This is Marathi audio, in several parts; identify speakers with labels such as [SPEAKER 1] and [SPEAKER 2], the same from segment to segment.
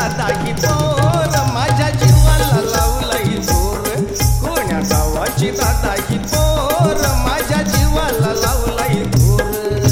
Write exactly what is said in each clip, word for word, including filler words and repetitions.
[SPEAKER 1] दादा ही पोर माझ्या जीवाला लावलाई जोर कोण्या गावाची दादा ही पोर माझ्या जीवाला लावलाई जोर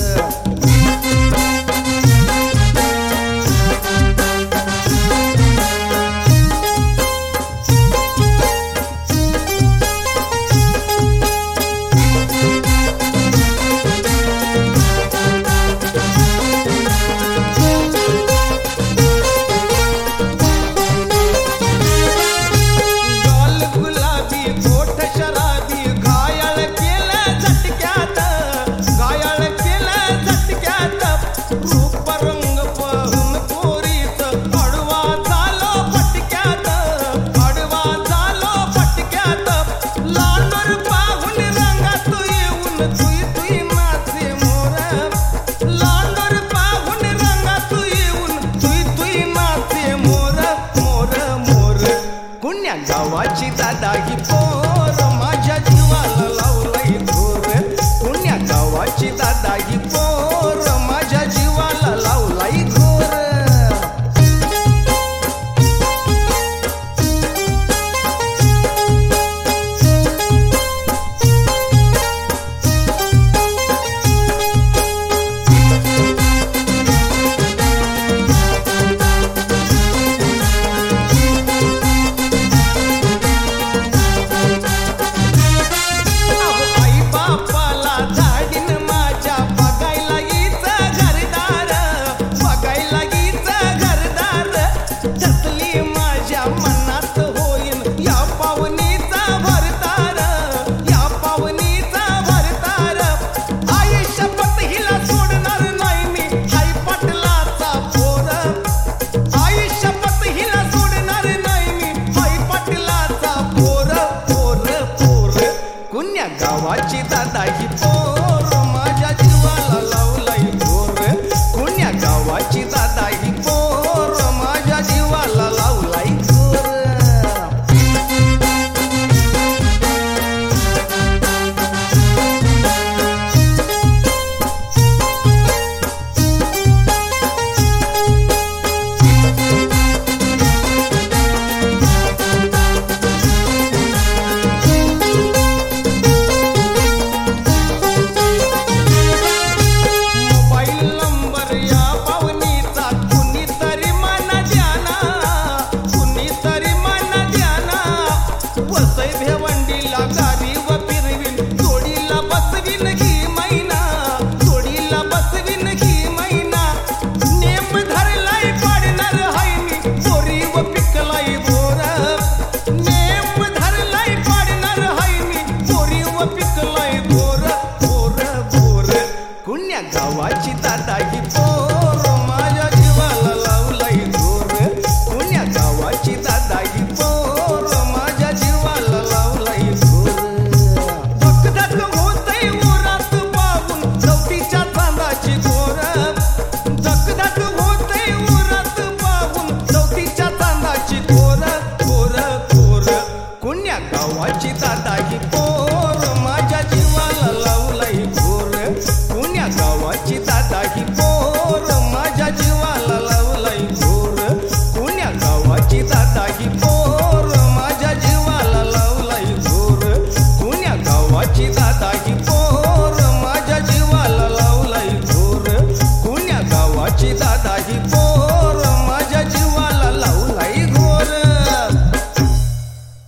[SPEAKER 1] गावाची दादा ही पोर माझ्या जीवाला लावलाई जोर पुण्या गावाची दादा ही पोर माझ्या जीवाला लावलाई जोर गावाची दादा ही पोर माझ्या जीवाला लावलाई जोर कोण्या गावाची दादा ही पोर माझ्या जीवाला लावलाई जोर गावाची दादा ही पोर माझ्या जीवाला लावलाई जोर पुण्या गावाची दादा ही पोर माझ्या जीवाला लावलाई जोर धक धक होतय उरात पाहून चौकीच्या चांदाची गोर धक धक होतय उरात पाहून चौकीच्या चांदाची गोर गोर गोर पुण्या गावाची दादा ही पोर